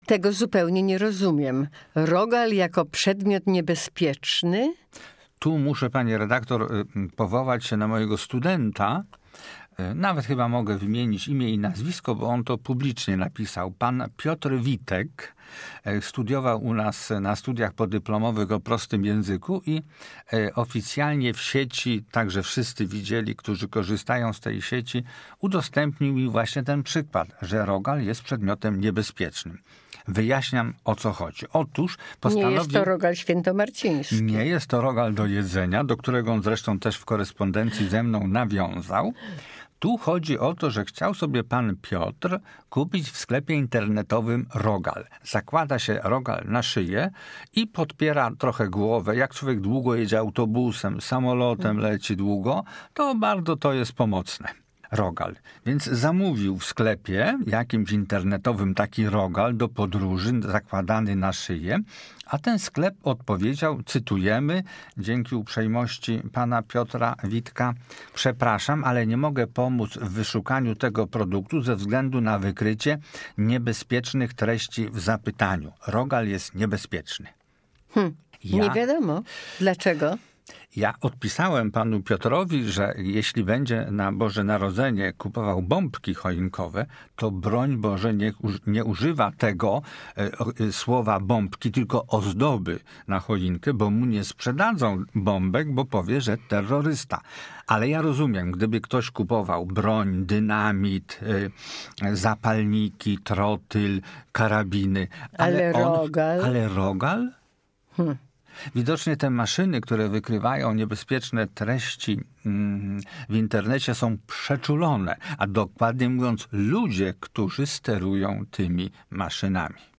Tego zupełnie nie rozumiem. Rogal jako przedmiot niebezpieczny? Tu muszę, pani redaktor, powołać się na mojego studenta. Nawet chyba mogę wymienić imię i nazwisko, bo on to publicznie napisał. Pan Piotr Witek studiował u nas na studiach podyplomowych o prostym języku i oficjalnie w sieci, także wszyscy widzieli, którzy korzystają z tej sieci, udostępnił mi właśnie ten przykład, że rogal jest przedmiotem niebezpiecznym. Wyjaśniam, o co chodzi. Otóż postanowił... Nie jest to rogal świętomarciński. Nie jest to rogal do jedzenia, do którego on zresztą też w korespondencji ze mną nawiązał. Tu chodzi o to, że chciał sobie pan Piotr kupić w sklepie internetowym rogal. Zakłada się rogal na szyję i podpiera trochę głowę. Jak człowiek długo jedzie autobusem, samolotem, leci długo, to bardzo to jest pomocne. Rogal. Więc zamówił w sklepie jakimś internetowym taki rogal do podróży zakładany na szyję, a ten sklep odpowiedział, cytujemy, dzięki uprzejmości pana Piotra Witka: przepraszam, ale nie mogę pomóc w wyszukaniu tego produktu ze względu na wykrycie niebezpiecznych treści w zapytaniu. Rogal jest niebezpieczny. Nie wiadomo. Dlaczego? Ja odpisałem panu Piotrowi, że jeśli będzie na Boże Narodzenie kupował bombki choinkowe, to broń Boże nie używa tego słowa bombki, tylko ozdoby na choinkę, bo mu nie sprzedadzą bombek, bo powie, że terrorysta. Ale ja rozumiem, gdyby ktoś kupował broń, dynamit, zapalniki, trotyl, karabiny. Ale rogal? Ale rogal? Widocznie te maszyny, które wykrywają niebezpieczne treści w internecie, są przeczulone, a dokładnie mówiąc ludzie, którzy sterują tymi maszynami.